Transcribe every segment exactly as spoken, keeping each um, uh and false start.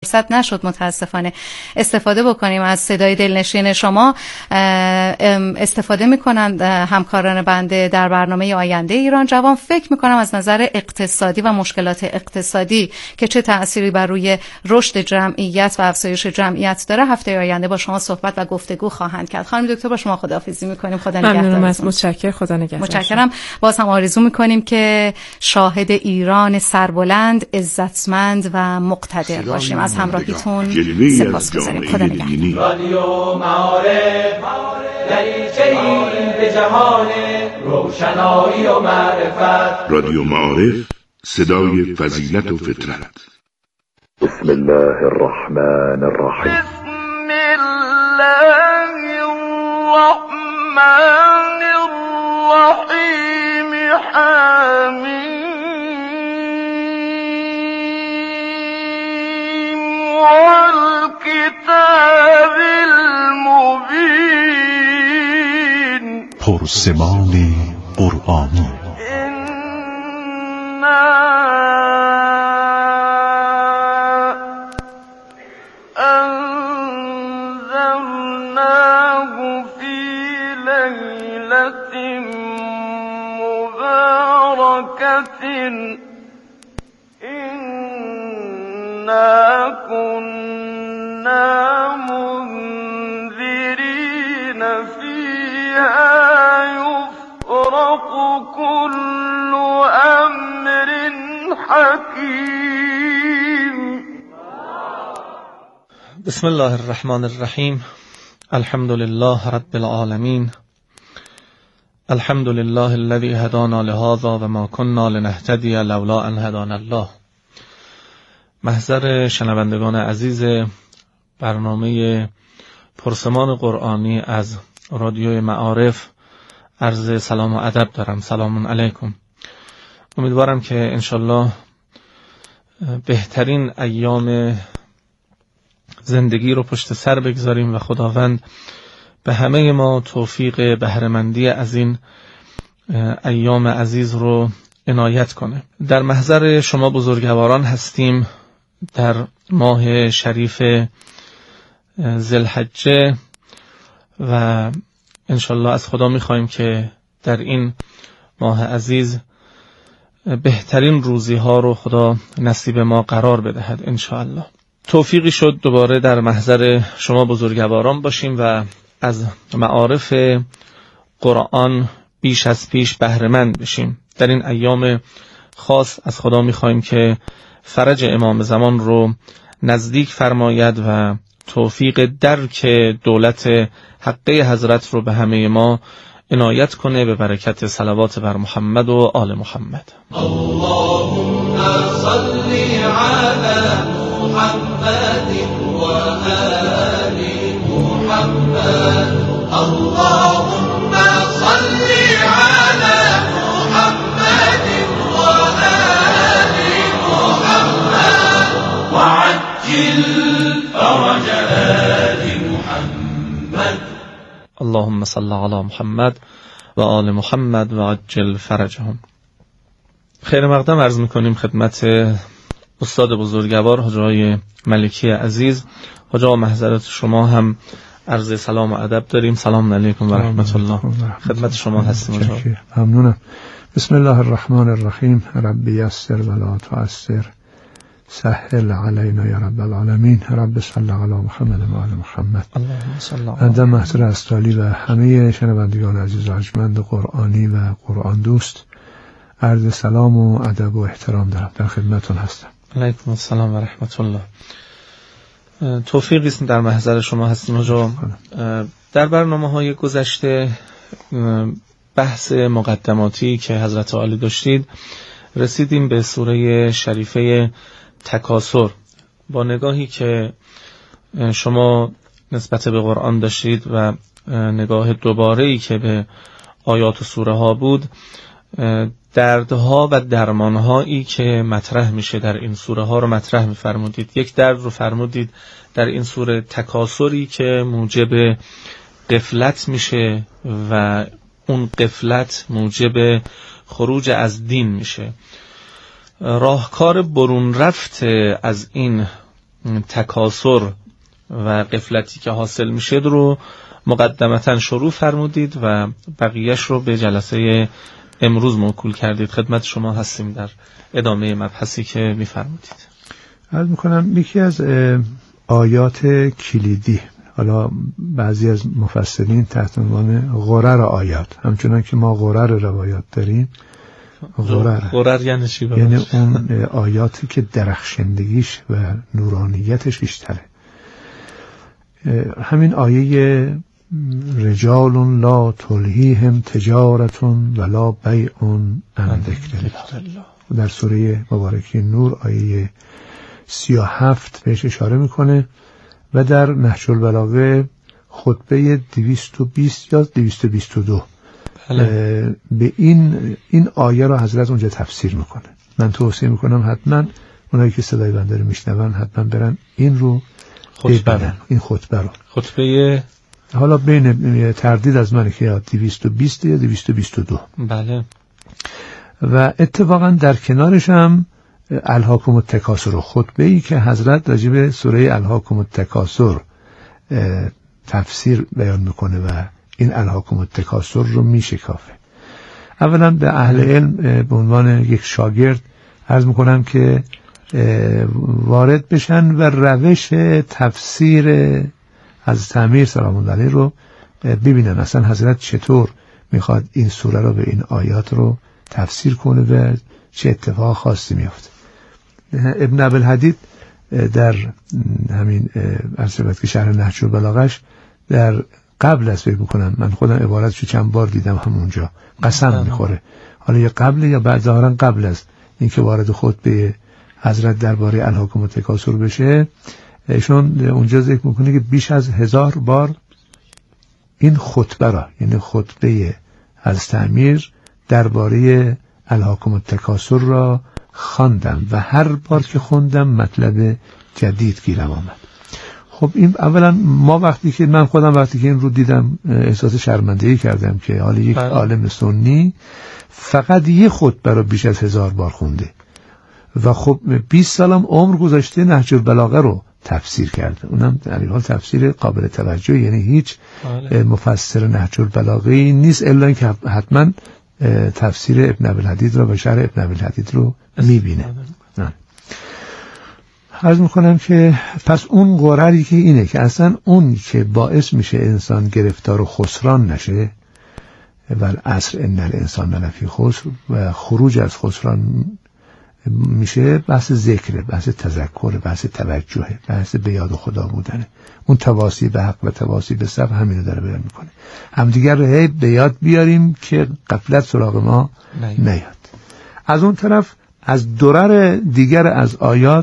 فرصت نشد متاسفانه استفاده بکنیم از صدای دلنشین شما. استفاده میکنن همکاران بنده در برنامه آینده ایران جوان. فکر میکنم از نظر اقتصادی و مشکلات اقتصادی که چه تأثیری بر روی رشد جمعیت و افزایش جمعیت داره هفته آینده با شما صحبت و گفتگو خواهند کرد. خانم دکتر با شما خداحافظی میکنیم. خدا نگهدارتون. متشکرم. خدا نگهدار. متشکرم. باز هم آرزو میکنیم که شاهد ایران سربلند، عزتمند و مقتدر باشیم. از همراهیتون سپاسگزاریم. خدا نگهدار. رادیو معارف دریچه‌ای به جهان روشنایی و معرفت. رادیو معارف، صدای فضیلت و فطرت. بسم الله الرحمن الرحیم. بسم الله الرحمن الرحیم. حمیم والکتاب المبین. پرسمان قرآنی. أنزلناه في ليلة مباركة إنا كنا منذرين فيها يفرق كل أمر حكيم. بسم الله الرحمن الرحیم. الحمد لله رب العالمین. الحمد لله الذي هدانا لهذا و ما كنا لنهتدي لولا ان هدانا الله. محضر شنوندگان عزیز برنامه پرسمان قرآنی از رادیوی معارف عرض سلام و ادب دارم. سلام علیکم. امیدوارم که انشالله بهترین ایام زندگی رو پشت سر بگذاریم و خداوند به همه ما توفیق بهره‌مندی از این ایام عزیز رو عنایت کنه. در محضر شما بزرگواران هستیم در ماه شریف ذوالحجه و انشالله از خدا میخوایم که در این ماه عزیز بهترین روزی ها رو خدا نصیب ما قرار بدهد انشالله. توفیقی شد دوباره در محضر شما بزرگواران باشیم و از معارف قرآن بیش از پیش بهره‌مند بشیم. در این ایام خاص از خدا می‌خوایم که فرج امام زمان رو نزدیک فرماید و توفیق درک دولت حقه حضرت رو به همه ما عنایت کنه به برکت صلوات بر محمد و آل محمد. اللهم صل علی محمد و آل محمد. اللهم صل علی محمد و آل محمد و عجل فرج آل محمد. اللهم صل علی محمد و آل محمد و عجل فرجهم. خیر مقدم عرض میکنیم خدمت استاد بزرگوار حاج آقای ملکی عزیز. حاج آقا محضرت شما هم عرض سلام و ادب داریم. سلام علیکم و رحمت الله. خدمت شما هستیم حاج آقا. ممنونم. بسم الله الرحمن الرحیم. رب یسر ولا تعسر سهل علینا یا رب العالمین. رب صل علی محمد و آل محمد. اللهم صل علی بنده محضر استالی و همه شنوندگان عزیز و ارجمند قرآنی و قرآن دوست عرض سلام و ادب و احترام دارم. در خدمتتون هستم. علیکم السلام و رحمت الله. توفیقی است در محضر شما هستیم حاج آقا. در برنامه‌های گذشته بحث مقدماتی که حضرت عالی داشتید رسیدیم به سوره شریفه تکاثر. با نگاهی که شما نسبت به قرآن داشتید و نگاه دوباره‌ای که به آیات و سوره ها بود، دردها و درمانهایی که مطرح میشه در این سوره ها رو مطرح میفرمودید. یک درد رو فرمودید در این سوره تکاثری که موجب غفلت میشه و اون غفلت موجب خروج از دین میشه. راهکار برون رفت از این تکاسر و غفلتی که حاصل میشه رو مقدمتا شروع فرمودید و بقیهش رو به جلسه امروز موکول کردید. خدمت شما هستیم در ادامه مبحثی که میفرمودید. عرض میکنم یکی از آیات کلیدی، حالا بعضی از مفسرین تحت عنوان غرر آیات، همچنان که ما غرر روایات داریم، غرر غرر یعنی چی؟ یعنی اون آیاتی که درخشندگیش و نورانیتش بیشتره. همین آیه رجال لا تلهیهم تجارت ولا بیع عن ذکر الله در سوره مبارکه نور آیه سی و هفت بهش اشاره میکنه و در نهج البلاغه خطبه دویست و بیست یا دویست و بیست و دو به این این آیه را حضرت اونجا تفسیر میکنه. من توصیه میکنم حتما اونایی که صدای بنده رو میشنون حتما برن این رو ببینن، این خطبه رو. خطبه حالا بین تردید از من که یا دویست و بیست یا دویست و بیست و دو. بله. و اتفاقا در کنارش هم الهاکم التکاثر، خطبه ای که حضرت راجع به سوره الهاکم التکاثر تفسیر بیان میکنه و این الهاکم التکاثر رو میشکافه. اولا به اهل علم به عنوان یک شاگرد عرض میکنم که وارد بشن و روش تفسیر از امیر سلام الله علیه رو ببینن، اصلا حضرت چطور میخواد این سوره رو به این آیات رو تفسیر کنه و چه اتفاق خاصی میفته. ابن ابوالحدید در همین ارسلت که شرح نهج البلاغش در قبل از فکر میکنم، من خودم عبارتشو چند بار دیدم همونجا، قسم میخوره حالا یا قبل یا بعد، ظاهرا قبل از اینکه وارد خطبه حضرت درباره الهاکم التکاثر بشه، ایشون اونجا ذکر میکنه که بیش از هزار بار این خطبه را، یعنی خطبه از امیر درباره الهاکم التکاثر را خواندم و هر بار که خوندم مطلب جدید گیرم آمد. خب این اولا ما وقتی که من خودم وقتی که این رو دیدم احساس شرمندگی کردم که حالا یک عالم سنی فقط یه خطبه را بیش از هزار بار خونده و خب بیست سالم عمر گذاشته نهج البلاغه رو تفسیر کرده، اونم در این حال تفسیر قابل توجه، یعنی هیچ مفسر نهج البلاغه نیست الا اینکه حتما تفسیر ابن ابوالحدید رو و شرح ابن ابوالحدید رو میبینه. عرض میکنم که پس اون غرری که اینه که اصلا اون که باعث میشه انسان گرفتار و خسران نشه و العصر ان الانسان لفی خسر و خروج از خسران میشه، بحث ذکر، بحث تذکر، بحث توجه، بحث به یاد خدا بودنه. اون تواصی به حق و تواصی به صبر همینو داره بیان میکنه، همدیگر رو هی به یاد بیاریم که غفلت سراغ ما نیاد. از اون طرف از درر دیگر از آیات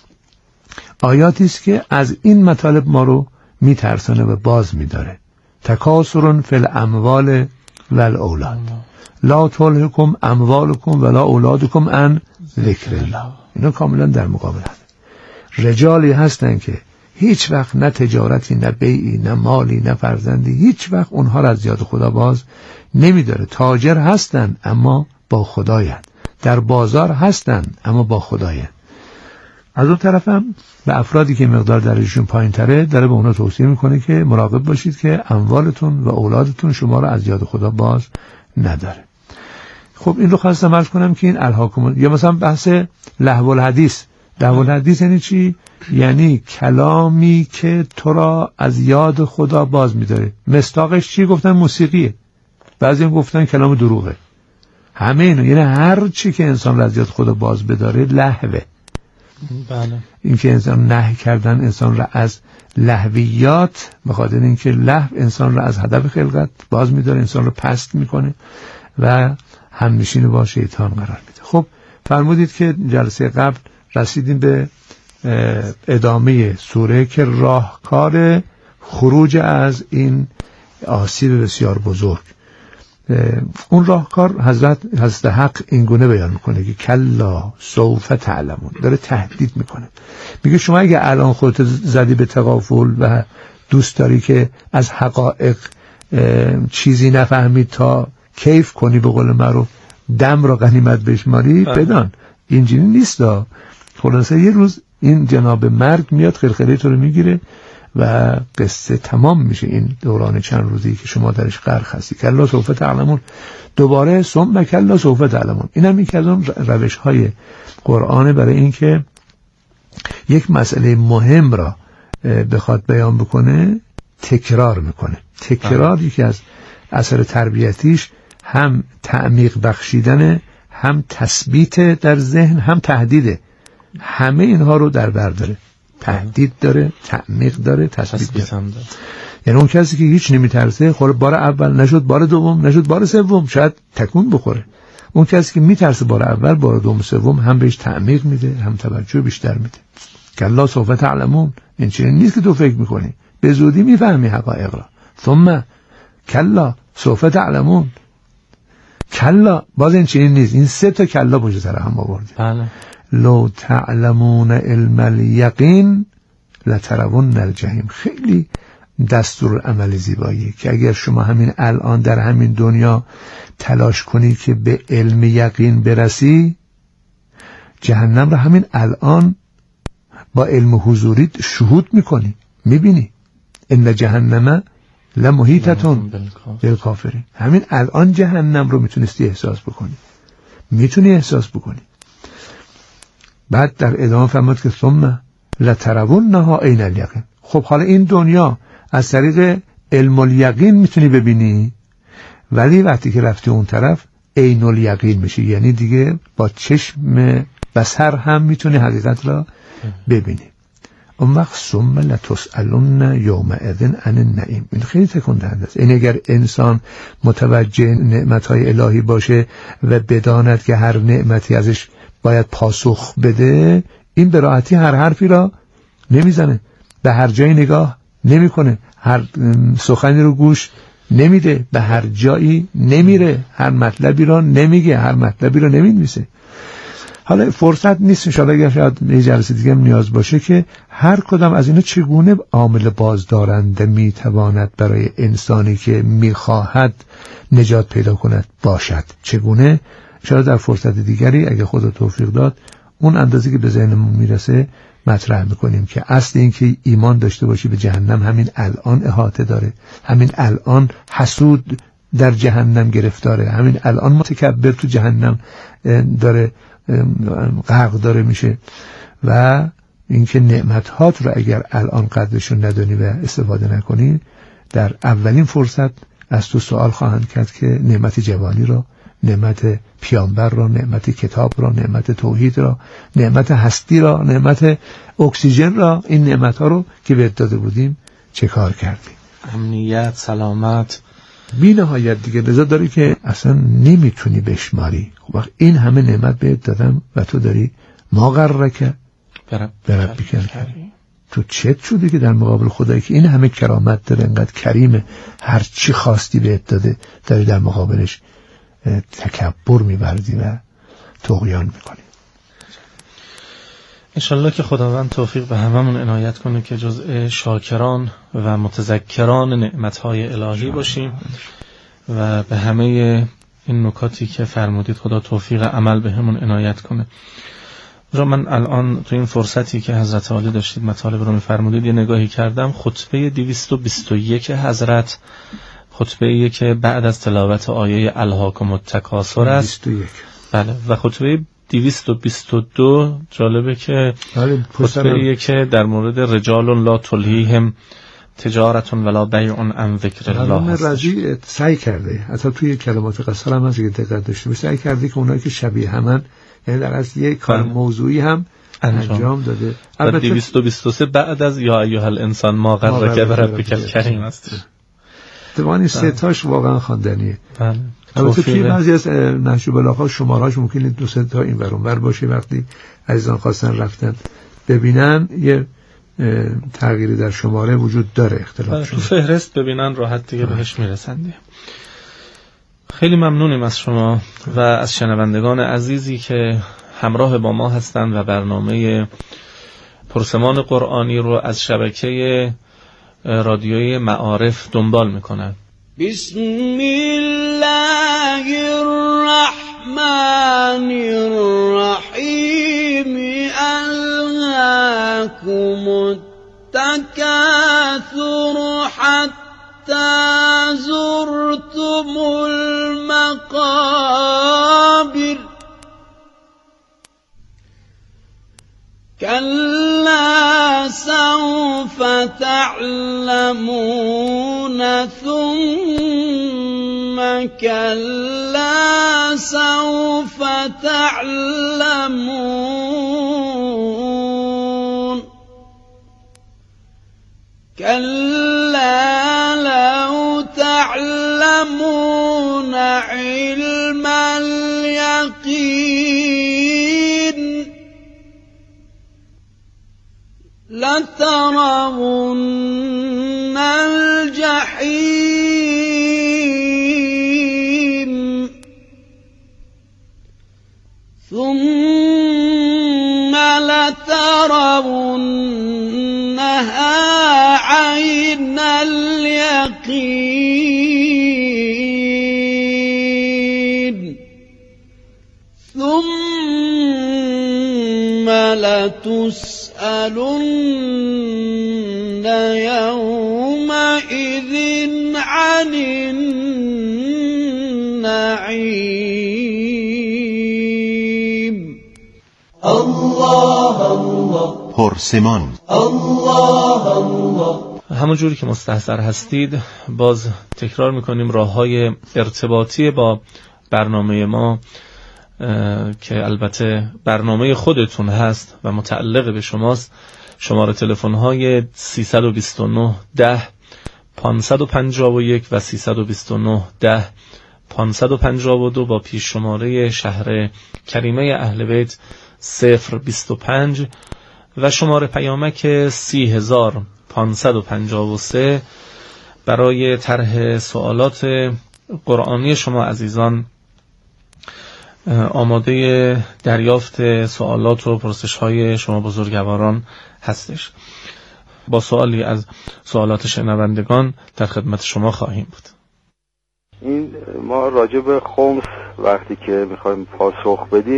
آیاتی است که از این مطالب ما رو میترسانه و باز میداره. تکاسرون فی الاموال و الاولاد لا تلهکم اموالکم ولا اولادکم عن ذکر الله. اینا کاملا در مقابل هم. رجالی هستن که هیچ وقت نه تجارتی نه بیعی نه مالی نه فرزندی هیچ وقت اونها را از یاد خدا باز نمیداره. تاجر هستن اما با خدایند، در بازار هستن اما با خدایند. از اون طرف هم به افرادی که مقدار درجهشون پایین تره داره به اونا توصیه میکنه که مراقب باشید که اموالتون و اولادتون شما را از یاد خدا باز نداره. خب این رو خواستم عرض کنم که این الهاکم، یا مثلا بحث لهو الحدیث. لهو الحدیث یعنی چی؟ یعنی کلامی که تو را از یاد خدا باز میداره. مصداقش چی گفتن؟ موسیقیه. بعضی هم گفتن کلام دروغه. همه اینو، یعنی هر چی که انسان را از یاد خدا باز بداره لهوه. بله. این که انسان نهی کردن انسان را از لهویات، بخاطر اینکه لهو انسان را از هدف خلقت باز میداره، انسان را پست میکنه و همنشین با شیطان قرار میده. خب فرمودید که جلسه قبل رسیدیم به ادامه سوره که راهکار خروج از این آسیب بسیار بزرگ. اون راهکار حضرت حضرت حق این گونه بیان میکنه که کلا سوف تعلمون، داره تهدید میکنه. میگه شما اگه الان خودت زدی به تغافل و دوست داری که از حقایق چیزی نفهمید تا کیف کنی، به قول معروف دم را غنیمت بشماری، بدان اینجوری نیست. خلاصه یه روز این جناب مرگ میاد خرخره تو رو میگیره و قصه تمام میشه. این دوران چند روزی که شما درش غرق هستی. کلا سوف تعلمون، دوباره ثم کلا سوف تعلمون. این هم یکی از اون روش های قرآن برای اینکه یک مسئله مهم را بخواد بیان بکنه تکرار میکنه. تکرار یکی از اثر تربیتیش هم تعمیق بخشیدن، هم تثبیت در ذهن، هم تهدیده. همه اینها رو در بر داره. تهدید داره، تعمیق داره، تثبیت داره. یعنی اون کسی که هیچ نمیترسه، خب بار اول نشد، بار دوم نشد، بار سوم شاید تکون بخوره. اون کسی که میترسه بار اول، بار دوم، سوم هم بهش تعمیق میده، هم توجه بیشتر میده. کلا سوف تعلمون، این چیزی نیست که تو فکر میکنی، به زودی میفهمی حقایق را. ثم کلا سوف تعلمون، کلا باز این چیزی نیست. این سه تا کلا پشت سر هم آورده. بله. لو تعلمون علم الیقین لترون الجحیم. خیلی دستور عمل زیبایی که اگر شما همین الان در همین دنیا تلاش کنی که به علم یقین برسی، جهنم را همین الان با علم حضوری شهود میکنی، میبینی. ان جهنم لمحیطتون بالکافرین. همین الان جهنم رو میتونستی احساس بکنی، میتونی احساس بکنی. بعد در ادامه فرمود که ثم لترونها عین الیقین. خب حالا این دنیا از طریق علم الیقین میتونی ببینی، ولی وقتی که رفتی اون طرف عین الیقین میشه، یعنی دیگه با چشم بصر هم میتونی حقیقت را ببینی. اون وقت ثم لتسألن یومئذ عن النعیم. این خیلی تکون دهنده است. این اگر انسان متوجه نعمتهای الهی باشه و بداند که هر نعمتی ازش باید پاسخ بده، این به راحتی هر حرفی را نمیزنه، به هر جایی نگاه نمیکنه، هر سخنی رو گوش نمیده، به هر جایی نمیره، هر مطلبی را نمیگه، هر مطلبی را نمینویسه. حالا فرصت نیست، انشاءالله اگر شاید یه جلسه دیگه هم نیاز باشه که هر کدام از اینا چگونه عامل بازدارنده میتواند برای انسانی که میخواهد نجات پیدا کند باشد، چگونه انشاءالله در فرصت دیگری اگه خدا توفیق داد اون اندازه که به ذهنمون میرسه مطرح میکنیم که اصل این که ایمان داشته باشی به جهنم همین الان احاطه داره، همین الان حسود در جهنم گرفتاره، همین الان متکبر تو جهنم داره غرق داره میشه، و اینکه نعمتات رو اگر الان قدرشون ندانی و استفاده نکنی، در اولین فرصت از تو سوال خواهند کرد که نعمت جوانی رو، نعمت پیامبر را، نعمت کتاب را، نعمت توحید را، نعمت هستی را، نعمت اکسیژن را، این نعمت ها رو که بهت داده بودیم چه کار کردی؟ امنیت، سلامت، بی نهایت دیگه. لذا داری که اصلا نمیتونی بشماری. خب وقت این همه نعمت بهت دادم و تو داری ما غرک برب بکن تو چت شدی که در مقابل خدایی که این همه کرامت داره، انقدر کریمه، هر چی خواستی بهت داده، داری در مقابلش تکبر می‌ورزی و طغیان می‌کنی. انشالله که خداوند توفیق به هممون عنایت کنه که جزء شاکران و متذکران نعمت‌های الهی باشیم و به همه این نکاتی که فرمودید خدا توفیق عمل به همون عنایت کنه. را من الان تو این فرصتی که حضرت عالی داشتید مطالب رو می‌فرمودید یه نگاهی کردم. خطبه دویست و بیست و یک حضرت، خطبه‌ای که بعد از تلاوت آیه الهاکم التکاثر است. بله. و خطبه دویست و بیست و دو جالبه که خطبه‌ای که در مورد رجال لا تلهیهم تجارت ولا بیع عن ذکر الله است. رضی سعی کرده، حتی توی کلمات قصر هم هست که دقت داشته باشه، سعی کرده که اونایی که شبیه همن، یعنی در اصل یک کار موضوعی هم انجام داده. البته دویست و بیست و سه بعد از یا ایها الانسان ما غرک بربک الکریم است. دوانی سه تاش واقعا خواندنیه. بله. البته توی بعضی از نهج البلاغه شمارهاش ممکنه دو سه تا این ور اون ور باشه، وقتی عزیزان خواستن رفتن ببینن یه تغییری در شماره وجود داره، اختلاف شده. تو فهرست ببینن راحت دیگه بهش میرسن دیگه. خیلی ممنونیم از شما و از شنوندگان عزیزی که همراه با ما هستند و برنامه پرسمان قرآنی رو از شبکه رادیوی معارف دنبال میکنن. بسم الله الرحمن الرحیم. الهاکم التكاثر حتى زرتم المقابر كلا سوف تعلمون ثم كلا سوف تعلمون كلا لو تعلمون علم اليقين لترون الجحيم ثم لترونها عين اليقين ثم لتسألن يومئذ عن النعيم الله الله پرسمان. الله الله. همون جوری که مستحضر هستید باز تکرار میکنیم راه‌های ارتباطی با برنامه ما که البته برنامه خودتون هست و متعلق به شماست. شماره تلفن‌های سیصد و بیست و نه ده پانصد و پنجاه و یک و سیصد و بیست و نه ده پانصد و پنجاه و دو با پیش شماره شهر کریمه اهل بیت صفر بیست و پنج و شماره پیامک سی هزار پانصد و پنجاه و سه برای طرح سوالات قرآنی شما عزیزان آماده دریافت سوالات و پرسش‌های شما بزرگواران هستش. با سوالی از سوالات شنوندگان در خدمت شما خواهیم بود. این ما راجع به خمس وقتی که میخوایم پاسخ بدیم،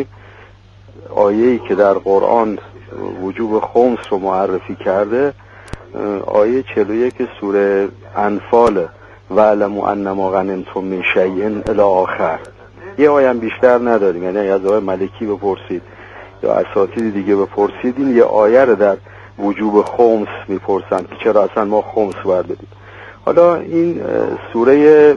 آیه‌ای که در قرآن وجوب خمس رو معرفی کرده آیه چهل و یک سوره انفال وَاعْلَمُوا أَنَّمَا غَنِمْتُم مِّن شَیْءٍ الی آخر. یه آیه هم بیشتر نداریم، یعنی از آقای ملکی بپرسید یا اساتید دیگه بپرسید این یه آیه رو در وجوب خمس میپرسن که چرا اصلا ما خمس باید بدیم. حالا این سوره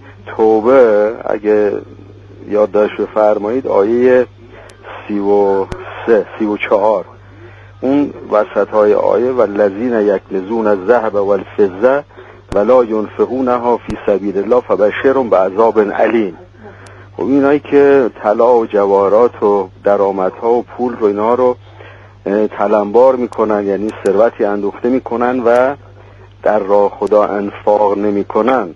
توبه اگه یادداشت بفرمایید آیه سی و سه سی و چهار اون وسط های آیه والذین یکنزون الذهب والفضه ولا ينفقونها فی سبیل الله فبشرهم بعذاب علیم. خب اینایی که طلا و جواهرات و درآمدها و پول رو اینا رو تلمبار میکنن، یعنی ثروتی اندوخته میکنن و در راه خدا انفاق نمیکنن،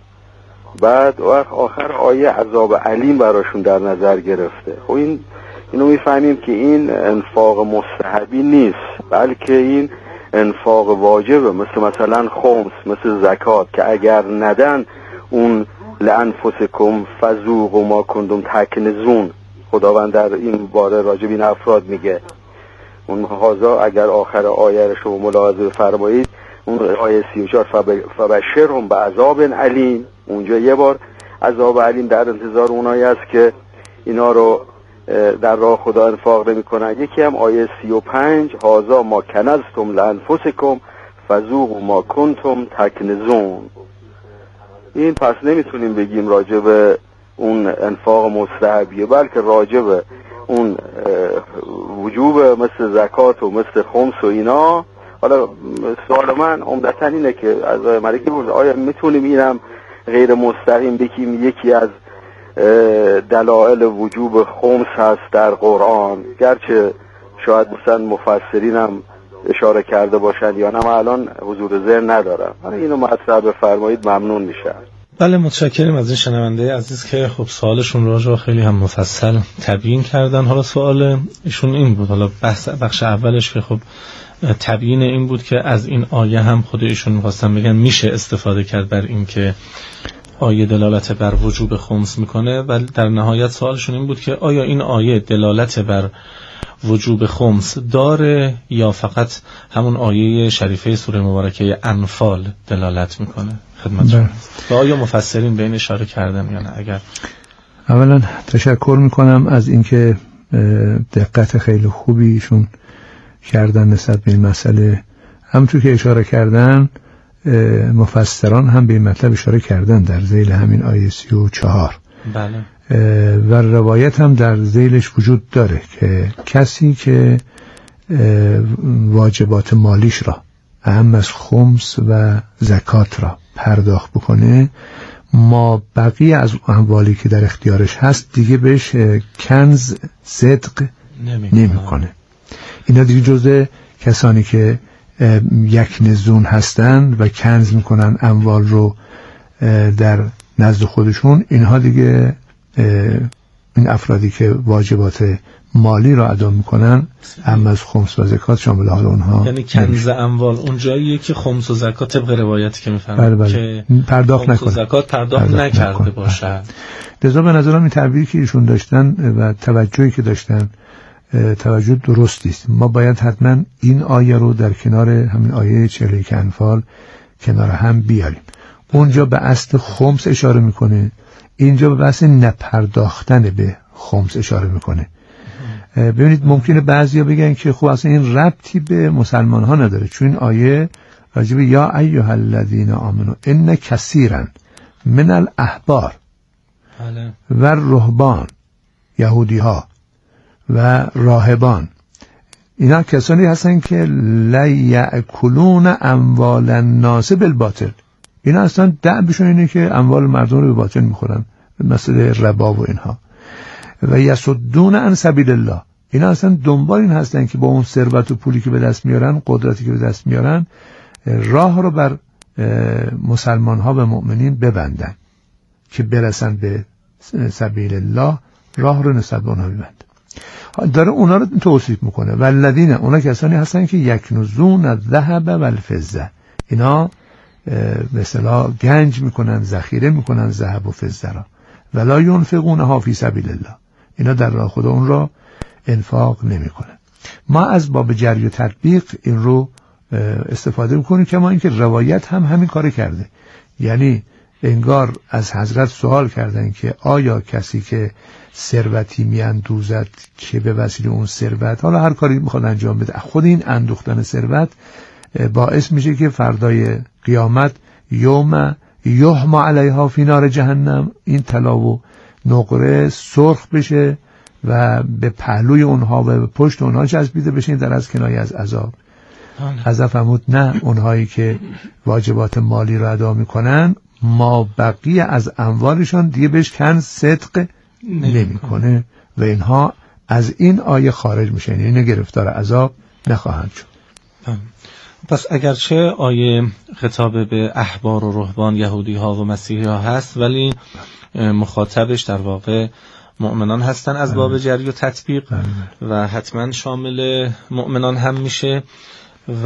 بعد آخر آیه عذاب علیم براشون در نظر گرفته. خب این اینو میفهمیم که این انفاق مستحبی نیست، بلکه این انفاق واجبه، مثل مثلا خمس، مثل زکات که اگر ندن اون لانفسکم فذوقوا ما کنتم تکنزون. خداوند در این باره راجع به این افراد میگه اون هازا اگر آخر آیه رو شما ملاحظه فرمایید اون آیه سی و چهار فبشرهم بعذاب علیم، اونجا یه بار عذاب علیم در انتظار اونایی است که اینا رو در راه خدا انفاق نمی‌کنن. یکی هم آیه سی و پنج هازا ما کنزتم لانفسکم فذوقوا ما کنتم تکنزون. این پس نمیتونیم بگیم راجع به اون انفاق مستحبیه، بلکه راجع به اون وجوب مثل زکات و مثل خمس و اینا. حالا سوال من عمدتاً اینه که از ملکی بود آیا میتونیم اینم غیر مستقیم بگیم یکی از دلائل وجوب خمس هست در قرآن، گرچه شاید مثلا مفسرین هم اشاره کرده باشند یا نه، من الان حضور ذهن ندارم. اینو مطرح بفرمایید ممنون میشم. بله متشکرم از این شنونده عزیز که خب سوالشون رو خیلی هم مفصل تبیین کردن. حالا سوال ایشون این بود، حالا بحث بخش اولش که خب تبیین این بود که از این آیه هم خود ایشون می‌خواستن بگن میشه استفاده کرد بر این که آیه دلالت بر وجوب خمس میکنه، و در نهایت سوالشون این بود که آیا این آیه دلالت بر وجوب خمس داره یا فقط همون آیه شریفه سوره مبارکه انفال دلالت میکنه خدمت شما؟ و آیا مفسرین به این اشاره کردن یا نه؟ اگر اولا تشکر میکنم از اینکه دقت خیلی خوبیشون کردن نسبت به این مسئله. همونطور که اشاره کردن مفسران هم به این مطلب اشاره کردن در ذیل همین آیه سی و چهار. بله. و روایت هم در ذیلش وجود داره که کسی که واجبات مالیش را اهم از خمس و زکات را پرداخت بکنه، ما بقیه از اموالی که در اختیارش هست دیگه بهش کنز صدق نمی کنه. اینا دیگه جزء کسانی که یک نزون هستند و کنز میکنن اموال رو در نزد خودشون، اینها دیگه این افرادی که واجبات مالی را ادا میکنن اما از خمس و زکات شامل حال اونها، یعنی کنز اموال اون جاییه که خمس و زکات طبق روایتی که میفهمم بله بله. که پرداخت نکنه، زکات پرداخت, پرداخت نکرده باشه. لذا به نظرم این تعبیری که ایشون داشتن و توجهی که داشتن توجه درستی است. ما باید حتما این آیه رو در کنار همین آیه چهل و یک انفال کنار هم بیاریم. اونجا به اصل خمس اشاره میکنه، اینجا به بحث نپرداختن به خمس اشاره میکنه. ببینید ممکنه بعضیا بگن که خب اصلا این ربطی به مسلمان ها نداره، چون این آیه راجب یا ایها الذین آمنو ان کثیرا من الاحبار و رهبان، یهودی ها و راهبان، اینا کسانی هستن که لا یاکلون اموال الناس بالباطل. اینا اصلا دعبشون اینه که اموال مردم رو به باطل میخورن، مثل ربا و اینها. و یصدون عن سبیل الله، اینا اصلا دنبال این هستن که با اون ثروت و پولی که به دست میارن، قدرتی که به دست میارن، راه رو بر مسلمان ها و مؤمنین ببندن که برسن به سبیل الله، راه رو نسبت به اونها ببند. داره اونا رو توصیف میکنه. والذین، اونا کسانی هستن که یکنزون الذهب والفضه، اینا به اصطلاح گنج میکنن، ذخیره میکنن ذهب و فضه را، ولا ينفقونها فی سبیل الله، اینا در راه خدا اون را انفاق نمیکنن. ما از باب جری و تطبیق این رو استفاده میکنیم که ما اینکه روایت هم همین کار کرده، یعنی انگار از حضرت سوال کردن که آیا کسی که ثروتی میاندوزد که به وسیله اون ثروت، حالا هر کاری میخواد انجام بده، خود این اندوختن ثروت باعث میشه که فردای قیامت یوم یحمى علیها فی نار جهنم، این طلا و نقره سرخ بشه و به پهلوی اونها و به پشت اونها چسبیده بشه، در از کنایه از عذاب. حضرت فرمود نه، اونهایی که واجبات مالی را ادا میکنن ما بقیه از اموالشان دیگه بهش کنز صدق نمیکنه و اینها از این آیه خارج میشن، یعنی گرفتار عذاب نخواهند شد. پس اگرچه آیه خطاب به احبار و رهبان، یهودی ها و مسیحی ها هست، ولی مخاطبش در واقع مؤمنان هستن از باب جری و تطبیق و حتما شامل مؤمنان هم میشه و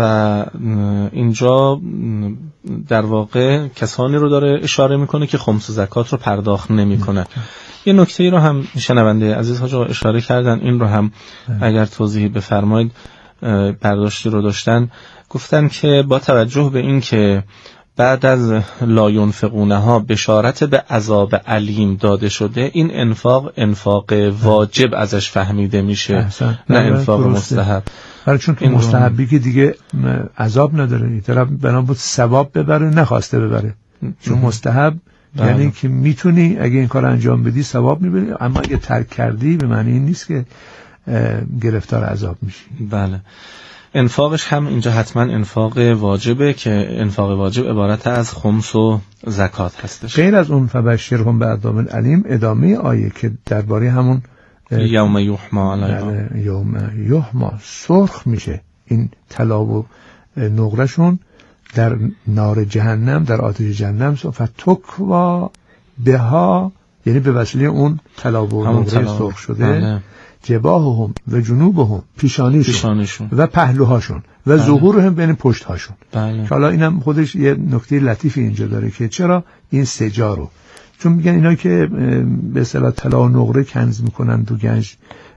اینجا در واقع کسانی رو داره اشاره میکنه که خمس و زکات رو پرداخت نمیکنه. یه نکته ای رو هم شنونده عزیز ها اشاره کردن، این رو هم اگر توضیح بفرمایید، برداشتی رو داشتن، گفتن که با توجه به این که بعد از لا ینفقونه ها بشارت به عذاب علیم داده شده، این انفاق انفاق واجب ازش فهمیده میشه، نه انفاق مستحب. برای چون تو مستحبی که دیگه عذاب نداره، این طرف بنا بود ثواب ببره، نخواسته ببره. چون مستحب بله. یعنی که میتونی اگه این کار انجام بدی ثواب میبری، اما اگه ترک کردی به معنی این نیست که گرفتار عذاب میشی. بله. انفاقش هم اینجا حتما انفاق واجبه که انفاق واجب عبارت از خمس و زکات هستش. غیر از اون فبشرهم بعذاب علیم، ادامه آیه که درباره همون یوم یحمى علیها، یوم یحمى سرخ میشه این طلا و نقرهشون در نار جهنم، در آتش جهنم، فتکوا بها، یعنی به وسیله اون طلا و نقره سرخ شده بله. جباههم و جنوبهم، پیشانیشون, پیشانیشون. و پهلوهاشون و بله. ظهورهم بین پشتهاشون. بله. حالا اینم خودش یه نکته لطیفی اینجا داره که چرا این سجا رو، چون میگن اینا که به اصطلاح طلا و نقره کنز میکنن و گنج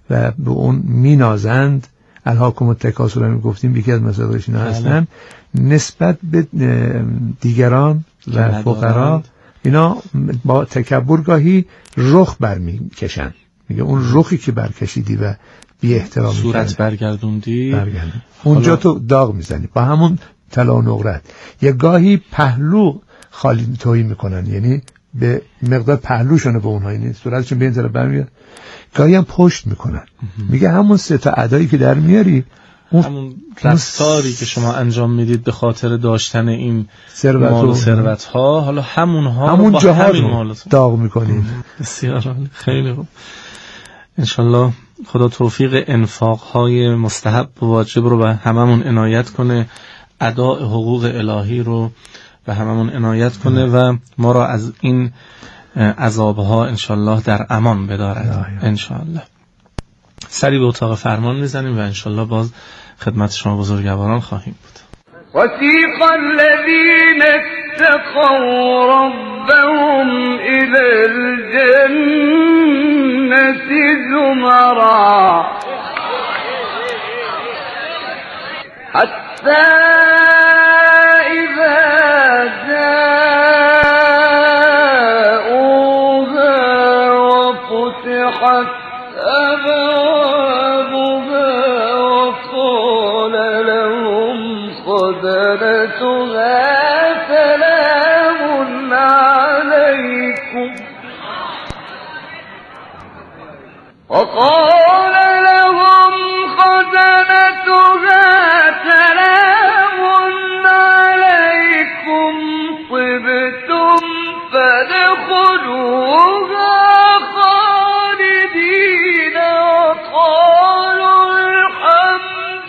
و به اون مینازند، الهاکم التکاثر هم گفتیم یکی از مسائلش اینا هستن، نسبت به دیگران و فقرا اینا با تکبر گاهی رخ برمیکشن. میگه اون رخی که برکشیدی و بی احترامی صورت برگردوندی برگردون. اونجا حالا... تو داغ میزنی با همون طلا و نقرت. یا گاهی پهلو خالی تویی میکنن، یعنی به مقدار پهلوشونه به اونها، یعنی صورتشون به این طرف برمیاد. گاهی هم پشت میکنن. میگه همون سه تا ادایی که در میاری، اون همون رفتاری که شما انجام میدید به خاطر داشتن این مال و ثروت ها، حالا همون ها همون رو با همین مال داغ میکنید. بسیار عالی، خیلی خوب. انشالله خدا توفیق انفاق های مستحب و واجب رو به هممون عنایت کنه، اداء حقوق الهی رو به هممون عنایت کنه و ما را از این عذابها انشالله در امان بدارد انشالله. سری به اتاق فرمان میزنیم و انشالله باز خدمت شما بزرگواران خواهیم بود. وسیق الذین اتقوا ربهم الى الجنة زمرا حتی اذا جاءوها وفتحت أبوابها وقال لهم خزنتها سلام عليكم وقال لهم خزنتها سلام عليكم طبتم فادخلوها خالدين وقالوا الحمد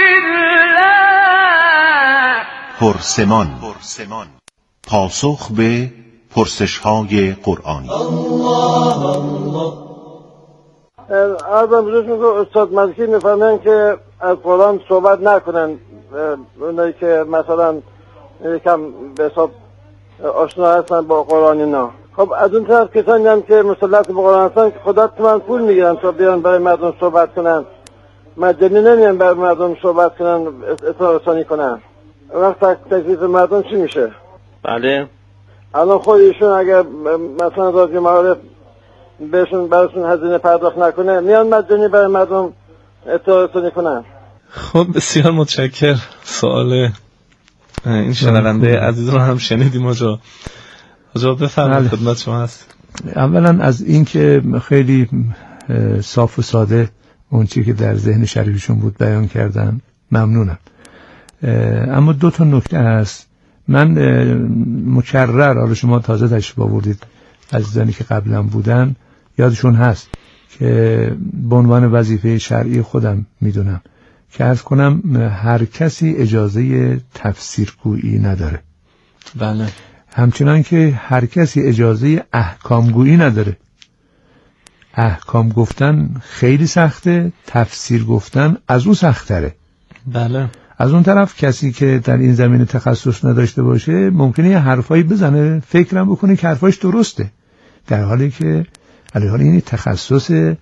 لله. پرسمان پاسخ به پرسش‌های قرآنی. الله الله. عرضم بزرگتون که استاد مالکی میفرمایند که از قرآن صحبت نکنن اونایی که مثلا یکم به حساب آشنا هستن با قرآن اینا. خب از اون طرف کسانی هم که مسلط به قرآن هستن که خدا تومن پول میگیرن تا بیان برای مردم صحبت کنن، مجانی نمیان برای مردم صحبت کنن، اطلاع رسانی کنن. وقت تکلیف مردم چی میشه؟ بله الان خود ایشون اگر مثلا رادیو معارف بهشون براشون هزینه پرداخت نکنه، میان مجانی برای مردم اطلاع رسانی کنن. خب بسیار متشکر. سوال این شنونده عزیز رو هم شنیدیم. آجا آجا بفرمایید خدمت شما هست. اولا از این که خیلی صاف و ساده اون چی که در ذهن شریفشون بود بیان کردن ممنونم. اما دو تا نکته هست. من مکرر، حالا شما تازه تشریف آوردید، عزیزانی که قبلا بودن یادشون هست که به عنوان وظیفه شرعی خودم میدونم که عرض کنم هر کسی اجازه تفسیرگویی نداره. بله. همچنان که هر کسی اجازه احکامگویی نداره. احکام گفتن خیلی سخته، تفسیر گفتن از اون سخت‌تره. بله. از اون طرف کسی که در این زمینه تخصص نداشته باشه ممکنه یه حرفایی بزنه، فکرم بکنه که حرفاش درسته، در حالی که علی حال این تخصص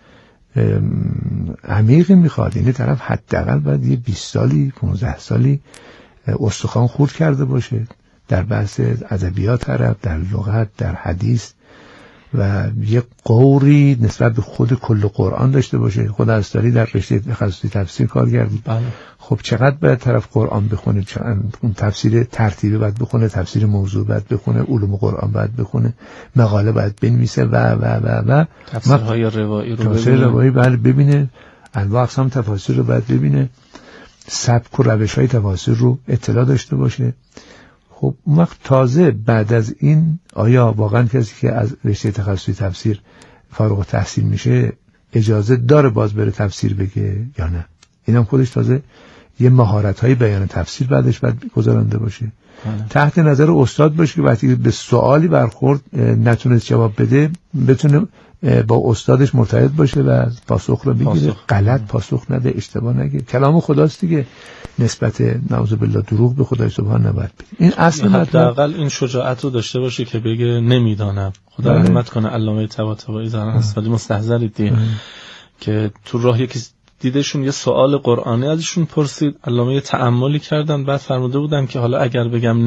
عمیقی میخواد. این طرف حداقل باید یه بیست سالی پانزده سالی استخوان خورد کرده باشه در بحث ادبیات عرب، در لغت، در حدیث و یه قوری نسبت به خود کل قرآن داشته باشه. خود استاری در رشته تخصصی تفسیر کار کردی. بله. خب چقدر باید طرف قرآن بخونه، اون تفسیر ترتیبی باید بخونه، تفسیر موضوع باید بخونه، علوم قرآن باید بخونه، مقاله باید بنویسه و و و و تفسیرهای روایی رو تفسیر روایی بله ببینه، انواع اقسام تفاسیر رو باید ببینه، سبک و روش‌های تفاسیر رو اطلاع داشته باشه. خب اون وقت تازه بعد از این آیا واقعا کسی که از رشته تخصصی تفسیر فارغ التحصیل میشه اجازه داره باز بره تفسیر بگه یا نه؟ اینم خودش تازه یه مهارت‌های بیان تفسیر بعدش باید گذارنده باشه. آه. تحت نظر استاد باشه که وقتی به سوالی برخورد نتونست جواب بده بتونه با استادش مرتبط باشه و پاسخ رو بگیره، غلط پاسخ نده، اشتباه نگه. کلام خداست دیگه، نسبت نعوذ بالله دروغ به خدای سبحان نباید بگه. این اصل مطلب. حداقل این شجاعت رو داشته باشه که بگه نمیدانم. خدا رحمت کنه علامه طباطبایی زارن هست ولی مستحضرید دیگه که تو راه یکی دیدشون یه سوال قرآنی ازشون پرسید، علامه یه تأملی کردن، بعد فرموده بودن که حالا اگر بگم